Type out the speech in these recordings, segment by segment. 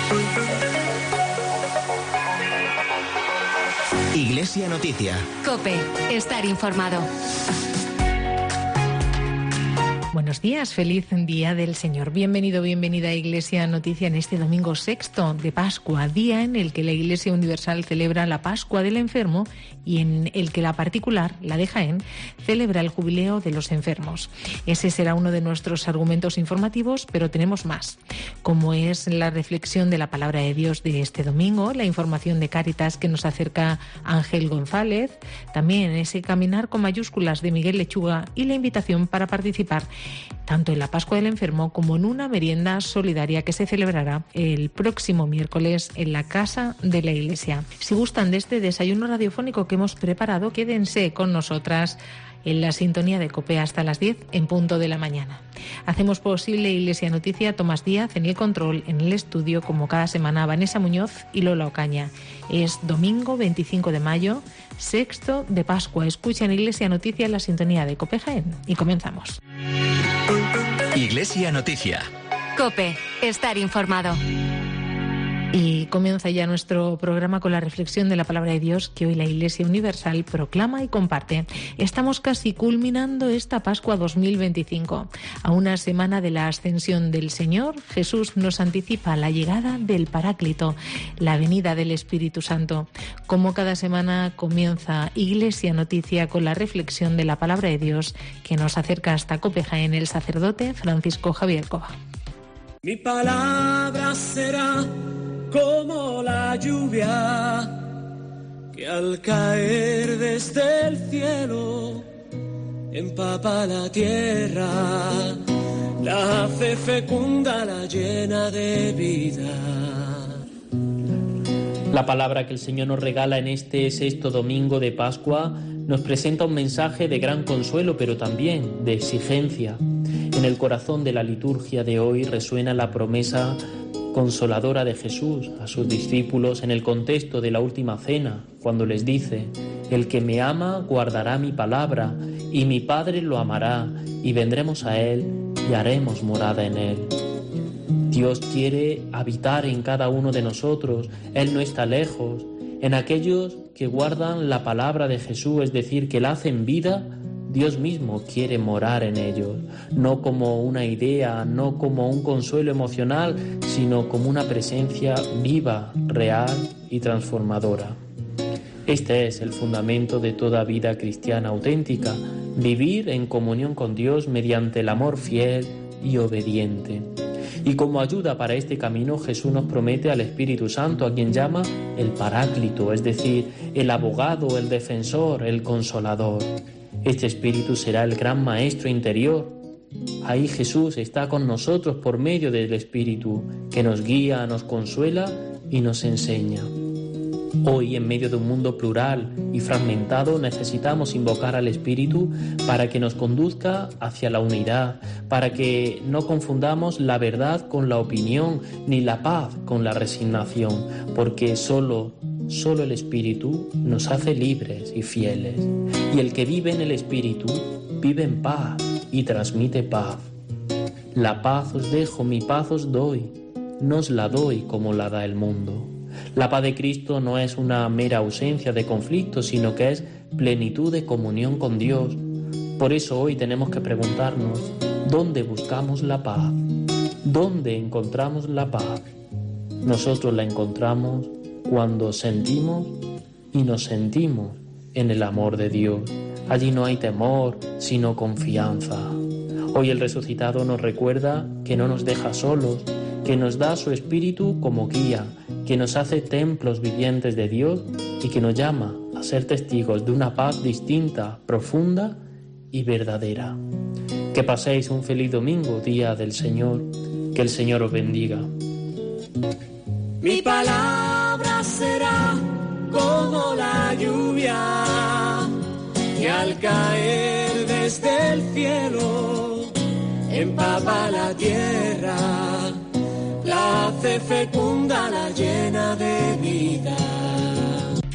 Iglesia Noticia. COPE. Estar informado. Buenos días, feliz Día del Señor. Bienvenido, bienvenida a Iglesia Noticia en este domingo 6 de Pascua, día en el que la Iglesia Universal celebra la Pascua del Enfermo y en el que la particular, la de Jaén, celebra el Jubileo de los Enfermos. Ese será uno de nuestros argumentos informativos, pero tenemos más, como es la reflexión de la Palabra de Dios de este domingo, la información de Cáritas que nos acerca Ángel González, también ese caminar con mayúsculas de Miguel Lechuga y la invitación para participar tanto en la Pascua del Enfermo como en una merienda solidaria que se celebrará el próximo miércoles en la Casa de la Iglesia. Si gustan de este desayuno radiofónico que hemos preparado, quédense con nosotras en la sintonía de COPE hasta las 10 en punto de la mañana. Hacemos posible Iglesia Noticia, Tomás Díaz en el control, en el estudio, como cada semana, Vanessa Muñoz y Lola Ocaña. Es domingo 25 de mayo, 6 de Pascua. Escuchan Iglesia Noticia en la sintonía de COPE Jaén y comenzamos. Iglesia Noticia. COPE. Estar informado. Y comienza ya nuestro programa con la reflexión de la Palabra de Dios que hoy la Iglesia Universal proclama y comparte. Estamos casi culminando esta Pascua 2025. A una semana de la ascensión del Señor, Jesús nos anticipa la llegada del Paráclito, la venida del Espíritu Santo. Como cada semana comienza Iglesia Noticia con la reflexión de la Palabra de Dios que nos acerca hasta COPE Jaén el sacerdote Francisco Javier Cova. Mi palabra será como la lluvia que al caer desde el cielo empapa la tierra, la hace fecunda, la llena de vida. La palabra que el Señor nos regala en este 6 domingo de Pascua nos presenta un mensaje de gran consuelo, pero también de exigencia. En el corazón de la liturgia de hoy resuena la promesa consoladora de Jesús a sus discípulos en el contexto de la última cena, cuando les dice: el que me ama guardará mi palabra, y mi Padre lo amará, y vendremos a él y haremos morada en él. Dios quiere habitar en cada uno de nosotros. Él no está lejos. En aquellos que guardan la palabra de Jesús, es decir, que la hacen vida, Dios mismo quiere morar en ellos, no como una idea, no como un consuelo emocional, sino como una presencia viva, real y transformadora. Este es el fundamento de toda vida cristiana auténtica, vivir en comunión con Dios mediante el amor fiel y obediente. Y como ayuda para este camino, Jesús nos promete al Espíritu Santo, a quien llama el Paráclito, es decir, el abogado, el defensor, el consolador. Este Espíritu será el gran maestro interior. Ahí Jesús está con nosotros por medio del Espíritu, que nos guía, nos consuela y nos enseña. Hoy, en medio de un mundo plural y fragmentado, necesitamos invocar al Espíritu para que nos conduzca hacia la unidad, para que no confundamos la verdad con la opinión, ni la paz con la resignación, porque solo el Espíritu nos hace libres y fieles. Y el que vive en el Espíritu vive en paz y transmite paz. La paz os dejo, mi paz os doy, no os la doy como la da el mundo. La paz de Cristo no es una mera ausencia de conflictos, sino que es plenitud de comunión con Dios. Por eso hoy tenemos que preguntarnos: ¿dónde buscamos la paz? ¿Dónde encontramos la paz? Nosotros la encontramos cuando sentimos y nos sentimos en el amor de Dios. Allí no hay temor, sino confianza. Hoy el resucitado nos recuerda que no nos deja solos, que nos da su Espíritu como guía, que nos hace templos vivientes de Dios y que nos llama a ser testigos de una paz distinta, profunda y verdadera. Que paséis un feliz domingo, día del Señor. Que el Señor os bendiga. Mi palabra será como la lluvia que al caer desde el cielo empapa la tierra, la hace fecunda, la llena de vida.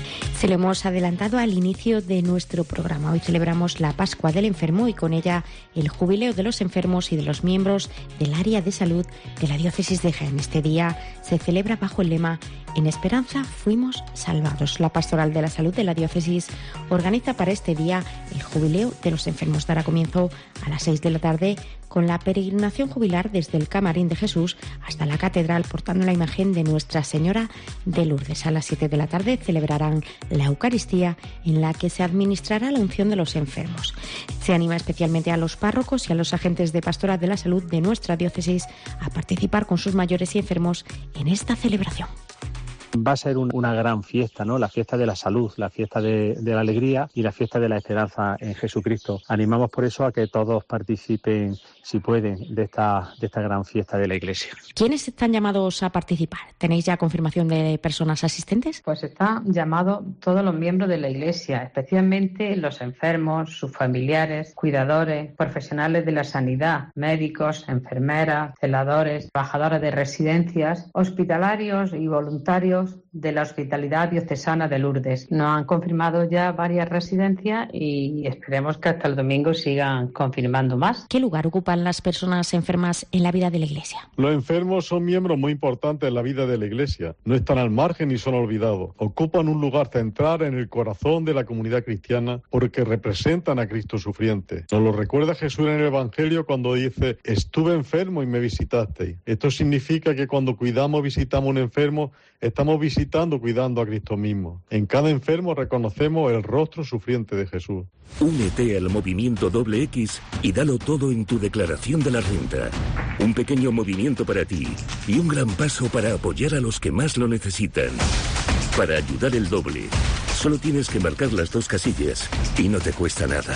Se lo hemos adelantado al inicio de nuestro programa. Hoy celebramos la Pascua del Enfermo y con ella el jubileo de los enfermos y de los miembros del área de salud de la diócesis de Jaén. Este día se celebra bajo el lema En Esperanza fuimos salvados. La Pastoral de la Salud de la diócesis organiza para este día el jubileo de los enfermos. Dará comienzo a las 6 de la tarde con la peregrinación jubilar desde el Camarín de Jesús hasta la catedral portando la imagen de Nuestra Señora de Lourdes. A las 7 de la tarde celebrarán la Eucaristía en la que se administrará la unción de los enfermos. Se anima especialmente a los párrocos y a los agentes de Pastoral de la Salud de nuestra diócesis a participar con sus mayores y enfermos en esta celebración. Va a ser una gran fiesta, ¿no? La fiesta de la salud, la fiesta de la alegría y la fiesta de la esperanza en Jesucristo. Animamos por eso a que todos participen, si pueden, de esta gran fiesta de la Iglesia. ¿Quiénes están llamados a participar? ¿Tenéis ya confirmación de personas asistentes? Pues están llamados todos los miembros de la Iglesia, especialmente los enfermos, sus familiares, cuidadores, profesionales de la sanidad, médicos, enfermeras, celadores, trabajadores de residencias, hospitalarios y voluntarios de la Hospitalidad Diocesana de Lourdes. Nos han confirmado ya varias residencias y esperemos que hasta el domingo sigan confirmando más. ¿Qué lugar ocupan las personas enfermas en la vida de la Iglesia? Los enfermos son miembros muy importantes en la vida de la Iglesia. No están al margen ni son olvidados. Ocupan un lugar central en el corazón de la comunidad cristiana porque representan a Cristo sufriente. Nos lo recuerda Jesús en el Evangelio cuando dice: estuve enfermo y me visitasteis. Esto significa que cuando visitamos a un enfermo, estamos cuidando a Cristo mismo. En cada enfermo reconocemos el rostro sufriente de Jesús. Únete al movimiento X y dalo todo en tu declaración de la renta. Un pequeño movimiento para ti y un gran paso para apoyar a los que más lo necesitan. Para ayudar el doble, solo tienes que marcar las 2 casillas y no te cuesta nada.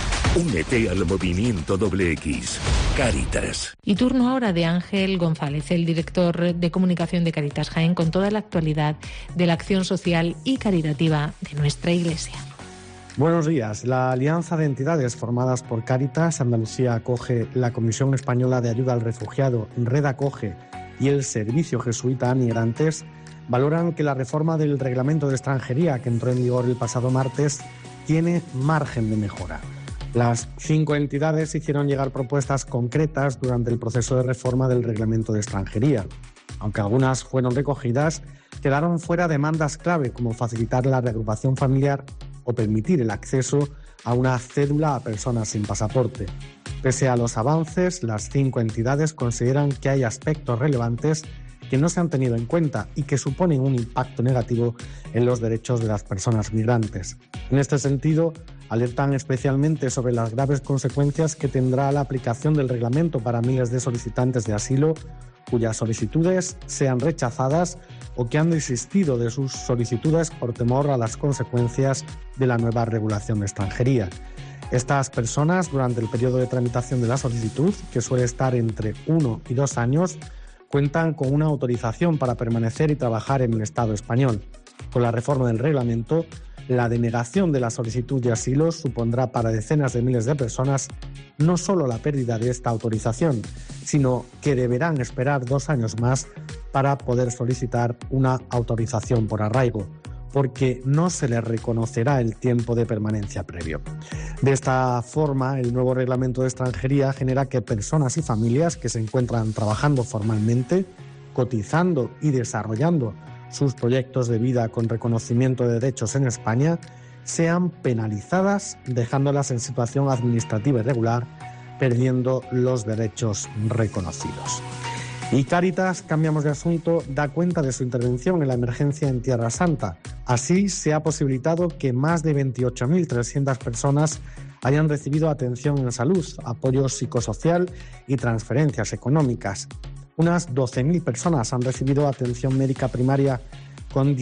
Únete al movimiento X. Cáritas. Y turno ahora de Ángel González, el director de comunicación de Cáritas Jaén, con toda la actualidad de la acción social y caritativa de nuestra Iglesia. Buenos días. La alianza de entidades formadas por Cáritas, Andalucía Acoge, la Comisión Española de Ayuda al Refugiado, Red Acoge y el Servicio Jesuita a Migrantes valoran que la reforma del Reglamento de Extranjería, que entró en vigor el pasado martes, tiene margen de mejora. Las 5 entidades hicieron llegar propuestas concretas durante el proceso de reforma del Reglamento de Extranjería. Aunque algunas fueron recogidas, quedaron fuera demandas clave como facilitar la reagrupación familiar o permitir el acceso a una cédula a personas sin pasaporte. Pese a los avances, las 5 entidades consideran que hay aspectos relevantes que no se han tenido en cuenta y que suponen un impacto negativo en los derechos de las personas migrantes. En este sentido, alertan especialmente sobre las graves consecuencias que tendrá la aplicación del reglamento para miles de solicitantes de asilo cuyas solicitudes sean rechazadas o que han desistido de sus solicitudes por temor a las consecuencias de la nueva regulación de extranjería. Estas personas, durante el periodo de tramitación de la solicitud, que suele estar entre 1 y 2 años, cuentan con una autorización para permanecer y trabajar en el Estado español. Con la reforma del reglamento, la denegación de la solicitud de asilo supondrá para decenas de miles de personas no solo la pérdida de esta autorización, sino que deberán esperar 2 años más para poder solicitar una autorización por arraigo, porque no se les reconocerá el tiempo de permanencia previo. De esta forma, el nuevo reglamento de extranjería genera que personas y familias que se encuentran trabajando formalmente, cotizando y desarrollando sus proyectos de vida con reconocimiento de derechos en España, sean penalizadas, dejándolas en situación administrativa irregular, perdiendo los derechos reconocidos. Y Cáritas, cambiamos de asunto, da cuenta de su intervención en la emergencia en Tierra Santa. Así, se ha posibilitado que más de 28.300 personas hayan recibido atención en salud, apoyo psicosocial y transferencias económicas. Unas 12.000 personas han recibido atención médica primaria con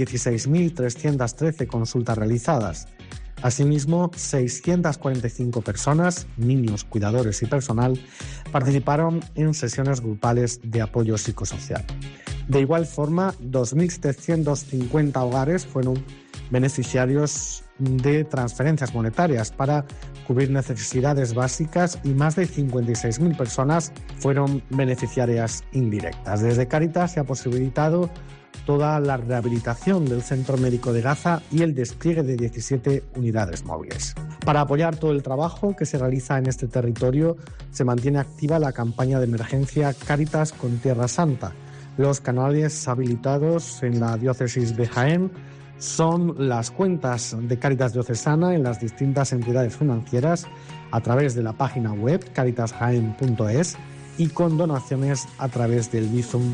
16.313 consultas realizadas. Asimismo, 645 personas, niños, cuidadores y personal, participaron en sesiones grupales de apoyo psicosocial. De igual forma, 2.750 hogares fueron beneficiarios de transferencias monetarias para cubrir necesidades básicas y más de 56.000 personas fueron beneficiarias indirectas. Desde Cáritas se ha posibilitado toda la rehabilitación del Centro Médico de Gaza y el despliegue de 17 unidades móviles. Para apoyar todo el trabajo que se realiza en este territorio, se mantiene activa la campaña de emergencia Cáritas con Tierra Santa. Los canales habilitados en la diócesis de Jaén son las cuentas de Cáritas Diocesana en las distintas entidades financieras a través de la página web caritasjaen.es y con donaciones a través del Bizum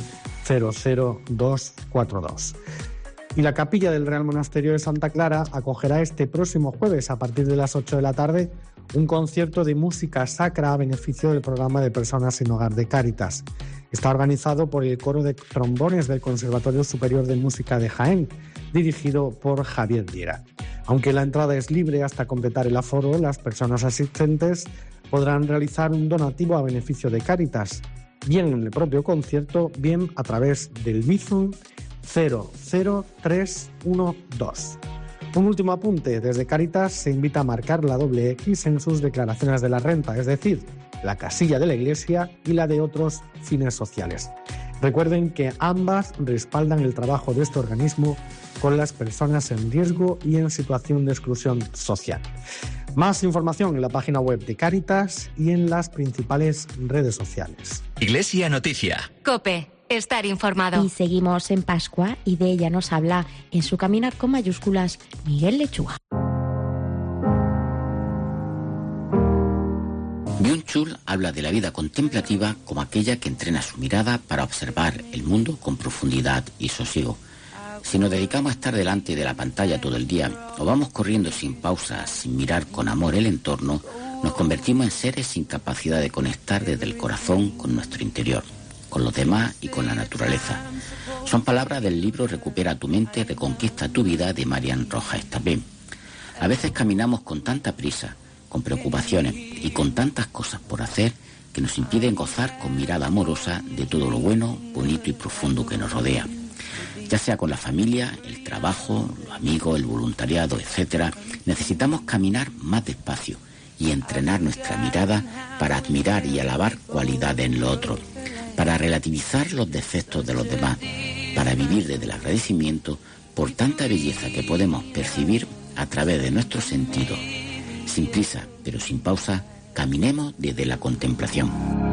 00242. Y la capilla del Real Monasterio de Santa Clara acogerá este próximo jueves a partir de las 8 de la tarde un concierto de música sacra a beneficio del programa de personas sin hogar de Cáritas. Está organizado por el coro de trombones del Conservatorio Superior de Música de Jaén, dirigido por Javier Diera. Aunque la entrada es libre hasta completar el aforo, las personas asistentes podrán realizar un donativo a beneficio de Cáritas, bien en el propio concierto, bien a través del Bizum 00312. Un último apunte, desde Cáritas se invita a marcar la X en sus declaraciones de la renta, es decir, la casilla de la Iglesia y la de otros fines sociales. Recuerden que ambas respaldan el trabajo de este organismo con las personas en riesgo y en situación de exclusión social. Más información en la página web de Cáritas y en las principales redes sociales. Iglesia Noticia. COPE. Estar informado. Y seguimos en Pascua y de ella nos habla en su caminar con mayúsculas Miguel Lechuga. Byung-Chul habla de la vida contemplativa como aquella que entrena su mirada para observar el mundo con profundidad y sosiego. Si nos dedicamos a estar delante de la pantalla todo el día o vamos corriendo sin pausa, sin mirar con amor el entorno, nos convertimos en seres sin capacidad de conectar desde el corazón con nuestro interior, con los demás y con la naturaleza. Son palabras del libro Recupera tu mente, reconquista tu vida de Marian Rojas Estapé. A veces caminamos con tanta prisa, con preocupaciones y con tantas cosas por hacer que nos impiden gozar con mirada amorosa de todo lo bueno, bonito y profundo que nos rodea. Ya sea con la familia, el trabajo, los amigos, el voluntariado, etc., necesitamos caminar más despacio y entrenar nuestra mirada para admirar y alabar cualidades en lo otro, para relativizar los defectos de los demás, para vivir desde el agradecimiento por tanta belleza que podemos percibir a través de nuestros sentidos. Sin prisa, pero sin pausa, caminemos desde la contemplación.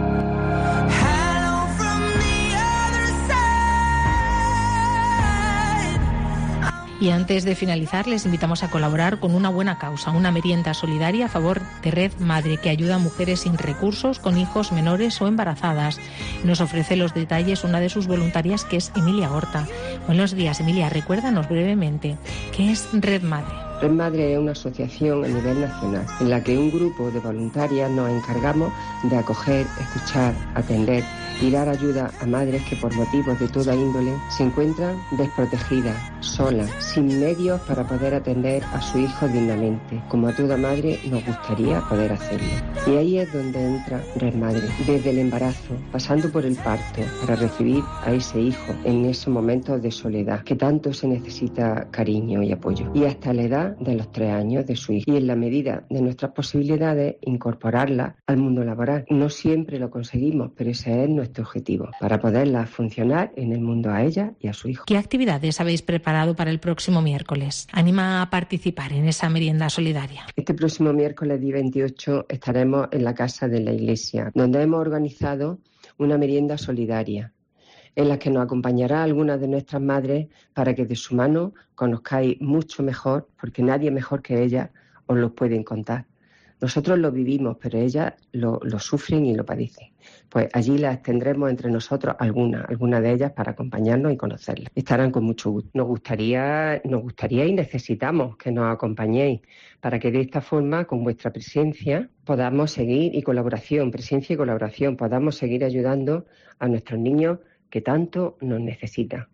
Y antes de finalizar, les invitamos a colaborar con una buena causa, una merienda solidaria a favor de Red Madre, que ayuda a mujeres sin recursos, con hijos menores o embarazadas. Nos ofrece los detalles una de sus voluntarias, que es Emilia Horta. Buenos días, Emilia. Recuérdanos brevemente, ¿qué es Red Madre? Red Madre es una asociación a nivel nacional en la que un grupo de voluntarias nos encargamos de acoger, escuchar, atender y dar ayuda a madres que por motivos de toda índole se encuentran desprotegidas, solas, sin medios para poder atender a su hijo dignamente, como a toda madre nos gustaría poder hacerlo. Y ahí es donde entra Red Madre, desde el embarazo, pasando por el parto, para recibir a ese hijo en esos momentos de soledad, que tanto se necesita cariño y apoyo, y hasta la edad de los 3 años de su hijo, y en la medida de nuestras posibilidades incorporarla al mundo laboral. No siempre lo conseguimos, pero ese es nuestro objetivo, para poderla funcionar en el mundo a ella y a su hijo. ¿Qué actividades habéis preparado para el próximo miércoles? Anima a participar en esa merienda solidaria. Este próximo miércoles día 28 estaremos en la Casa de la Iglesia, donde hemos organizado una merienda solidaria, en la que nos acompañará algunas de nuestras madres para que de su mano conozcáis mucho mejor, porque nadie mejor que ellas os lo pueden contar. Nosotros lo vivimos, pero ellas lo sufren y lo padecen. Pues allí las tendremos entre nosotros algunas de ellas para acompañarnos y conocerlas. Estarán con mucho gusto. Nos gustaría y necesitamos que nos acompañéis para que de esta forma, con vuestra presencia, podamos seguir presencia y colaboración, podamos seguir ayudando a nuestros niños que tanto nos necesita.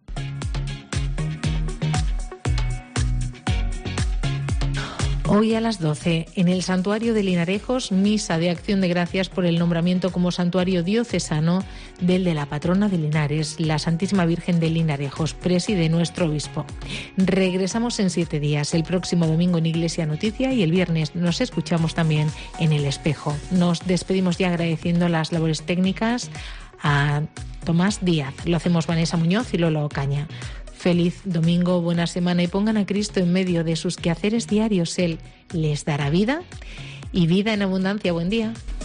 Hoy a las 12, en el Santuario de Linarejos, misa de acción de gracias por el nombramiento como santuario diocesano de la patrona de Linares, la Santísima Virgen de Linarejos, preside nuestro obispo. Regresamos en 7 días, el próximo domingo en Iglesia Noticia y el viernes nos escuchamos también en El Espejo. Nos despedimos ya agradeciendo las labores técnicas a Tomás Díaz. Lo hacemos Vanessa Muñoz y Lola Ocaña. Feliz domingo, buena semana y pongan a Cristo en medio de sus quehaceres diarios. Él les dará vida y vida en abundancia. Buen día.